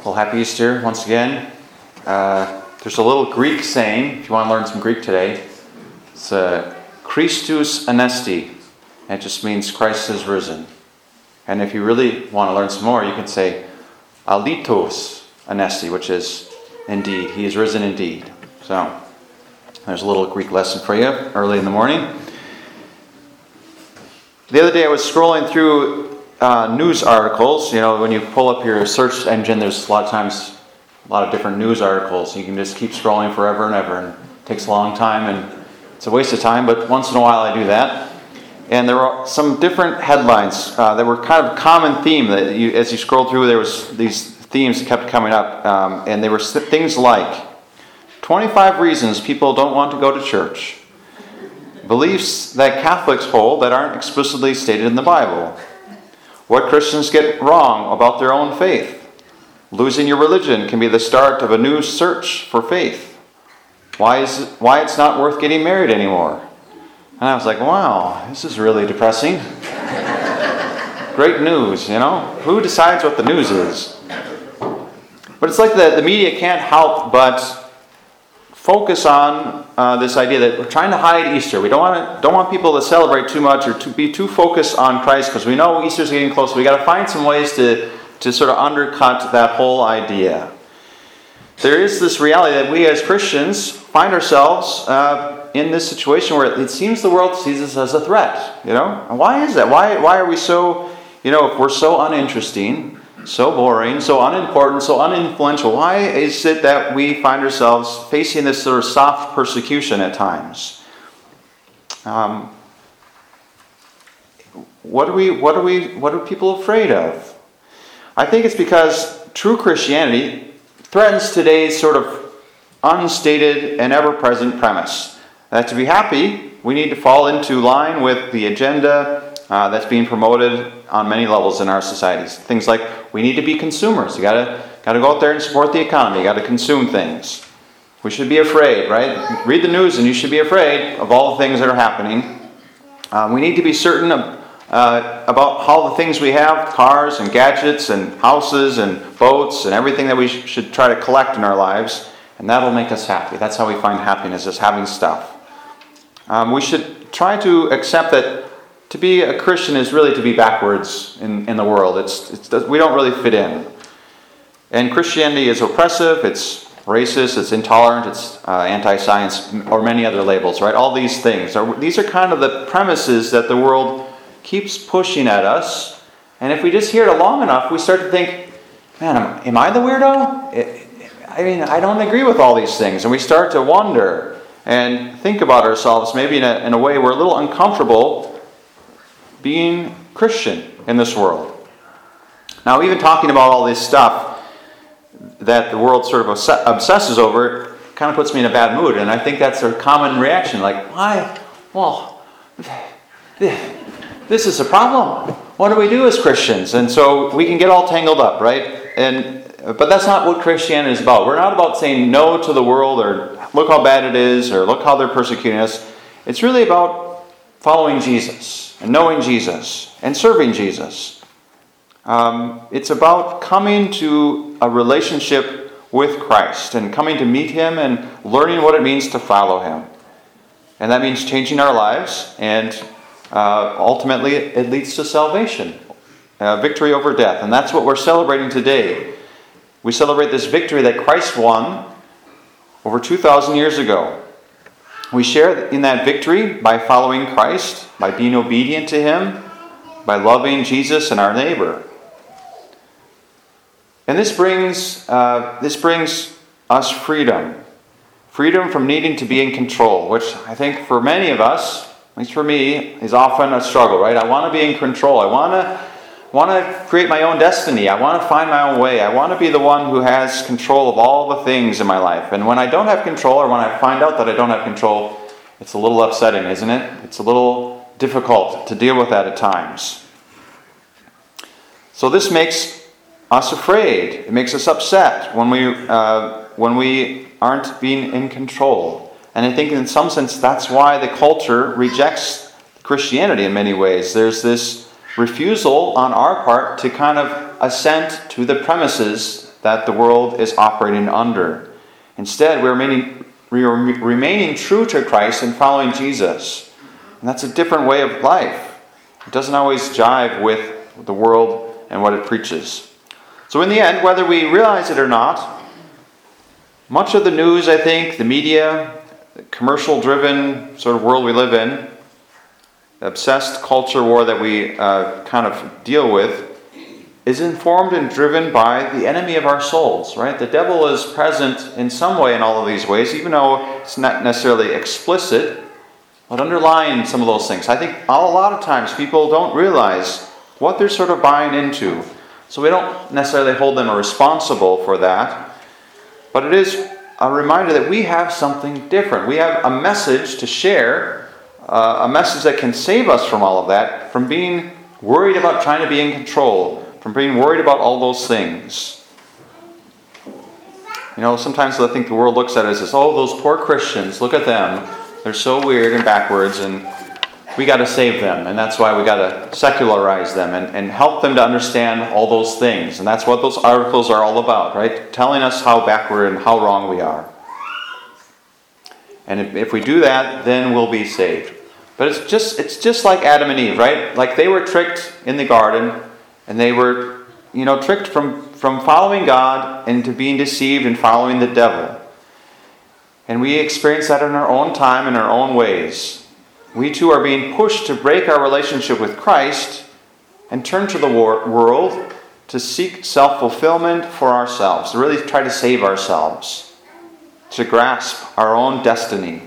Well, happy Easter once again. There's a little Greek saying, if you want to learn some Greek today. It's Christus anesti. And it just means Christ is risen. And if you really want to learn some more, you can say alitos anesti, which is indeed. He is risen indeed. So, there's a little Greek lesson for you early in the morning. The other day I was scrolling through news articles. You know, when you pull up your search engine, there's a lot of different news articles. You can just keep scrolling forever and ever, and it takes a long time, and it's a waste of time, but once in a while I do that. And there were some different headlines that were kind of a common theme. That as you scroll through, there was these themes that kept coming up, and they were things like 25 reasons people don't want to go to church, beliefs that Catholics hold that aren't explicitly stated in the Bible, what Christians get wrong about their own faith, losing your religion can be the start of a new search for faith, why it's not worth getting married anymore. And I was like, wow, this is really depressing. Great news, you know? Who decides what the news is? But it's like the media can't help but focus on this idea that we're trying to hide Easter. We don't want people to celebrate too much or to be too focused on Christ because we know Easter's getting close. We got to find some ways to sort of undercut that whole idea. There is this reality that we as Christians find ourselves in this situation where it seems the world sees us as a threat. You know, and why is that? Why are we so? You know, if we're so uninteresting, so boring, so unimportant, so uninfluential, why is it that we find ourselves facing this sort of soft persecution at times? What are people afraid of? I think it's because true Christianity threatens today's sort of unstated and ever-present premise that to be happy, we need to fall into line with the agenda that's being promoted on many levels in our societies. Things like we need to be consumers. You gotta go out there and support the economy. You gotta consume things. We should be afraid, right? Read the news and you should be afraid of all the things that are happening. We need to be certain about how the things we have, cars and gadgets and houses and boats and everything that we should try to collect in our lives, and that'll make us happy. That's how we find happiness, is having stuff. We should try to accept that to be a Christian is really to be backwards in the world. We don't really fit in. And Christianity is oppressive, it's racist, it's intolerant, it's anti-science, or many other labels, right? All these things. These are kind of the premises that the world keeps pushing at us. And if we just hear it long enough, we start to think, man, am I the weirdo? I mean, I don't agree with all these things. And we start to wonder and think about ourselves maybe in a way we're a little uncomfortable being Christian in this world. Now, even talking about all this stuff that the world sort of obsesses over kind of puts me in a bad mood. And I think that's a common reaction. Like, why? Well, this is a problem. What do we do as Christians? And so we can get all tangled up, right? But that's not what Christianity is about. We're not about saying no to the world or look how bad it is or look how they're persecuting us. It's really about following Jesus and knowing Jesus and serving Jesus. It's about coming to a relationship with Christ and coming to meet Him and learning what it means to follow Him. And that means changing our lives, and ultimately it leads to salvation, victory over death. And that's what we're celebrating today. We celebrate this victory that Christ won over 2,000 years ago. We share in that victory by following Christ, by being obedient to Him, by loving Jesus and our neighbor. And this brings us freedom. Freedom from needing to be in control, which I think for many of us, at least for me, is often a struggle, right? I want to be in control. I want to create my own destiny. I want to find my own way. I want to be the one who has control of all the things in my life. And when I don't have control, or when I find out that I don't have control, it's a little upsetting, isn't it? It's a little difficult to deal with that at times. So this makes us afraid. It makes us upset when we aren't being in control. And I think in some sense that's why the culture rejects Christianity in many ways. There's this refusal on our part to kind of assent to the premises that the world is operating under. Instead, we are remaining true to Christ and following Jesus. And that's a different way of life. It doesn't always jive with the world and what it preaches. So in the end, whether we realize it or not, much of the news, I think, the media, the commercial-driven sort of world we live in, the obsessed culture war that we kind of deal with, is informed and driven by the enemy of our souls, right? The devil is present in some way in all of these ways, even though it's not necessarily explicit, but underlying some of those things. I think a lot of times people don't realize what they're sort of buying into. So we don't necessarily hold them responsible for that. But it is a reminder that we have something different. We have a message to share, a message that can save us from all of that, from being worried about trying to be in control, from being worried about all those things. You know, sometimes I think the world looks at us as, oh, those poor Christians, look at them. They're so weird and backwards, and we got to save them. And that's why we got to secularize them and help them to understand all those things. And that's what those articles are all about, right? Telling us how backward and how wrong we are. And if we do that, then we'll be saved. But it's just like Adam and Eve, right? Like they were tricked in the garden, and they were, tricked from following God into being deceived and following the devil. And we experience that in our own time, in our own ways. We too are being pushed to break our relationship with Christ and turn to the world to seek self-fulfillment for ourselves, to really try to save ourselves, to grasp our own destiny.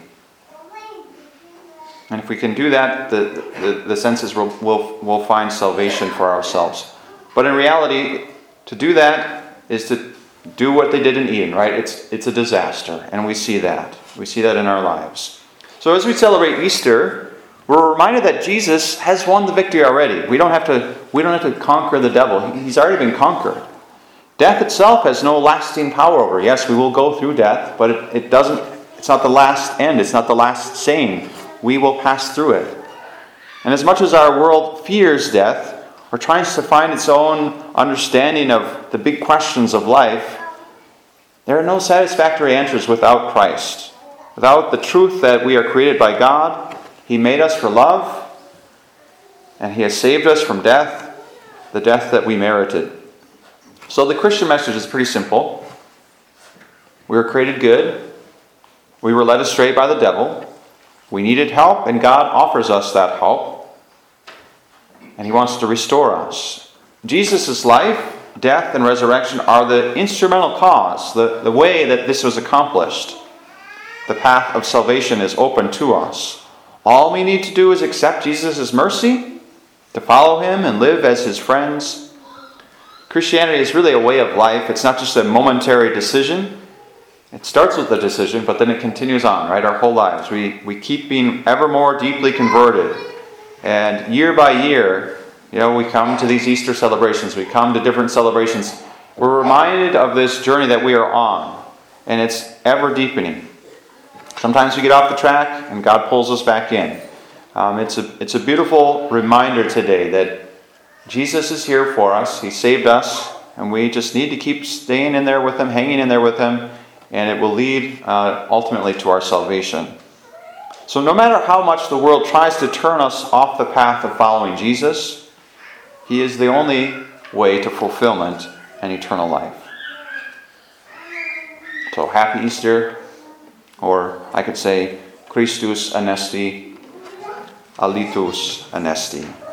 And if we can do that, the sense is we'll find salvation for ourselves. But in reality, to do that is to do what they did in Eden, right? It's a disaster, and we see that. We see that in our lives. So as we celebrate Easter, we're reminded that Jesus has won the victory already. We don't have to conquer the devil. He's already been conquered. Death itself has no lasting power over. Yes, we will go through death, but it's not the last end. It's not the last saying. We will pass through it. And as much as our world fears death, or tries to find its own understanding of the big questions of life, there are no satisfactory answers without Christ. Without the truth that we are created by God, He made us for love, and He has saved us from death, the death that we merited. So the Christian message is pretty simple. We were created good. We were led astray by the devil. We needed help, and God offers us that help. And He wants to restore us. Jesus' life, death, and resurrection are the instrumental cause, the way that this was accomplished. The path of salvation is open to us. All we need to do is accept Jesus' mercy, to follow Him and live as His friends. Christianity is really a way of life. It's not just a momentary decision. It starts with the decision, but then it continues on, right? Our whole lives. We keep being ever more deeply converted. And year by year, we come to these Easter celebrations. We come to different celebrations. We're reminded of this journey that we are on. And it's ever deepening. Sometimes we get off the track and God pulls us back in. It's a beautiful reminder today that Jesus is here for us. He saved us. And we just need to keep staying in there with Him, hanging in there with Him. And it will lead ultimately to our salvation. So no matter how much the world tries to turn us off the path of following Jesus, He is the only way to fulfillment and eternal life. So happy Easter, or I could say Christus anesti, alitus anesti.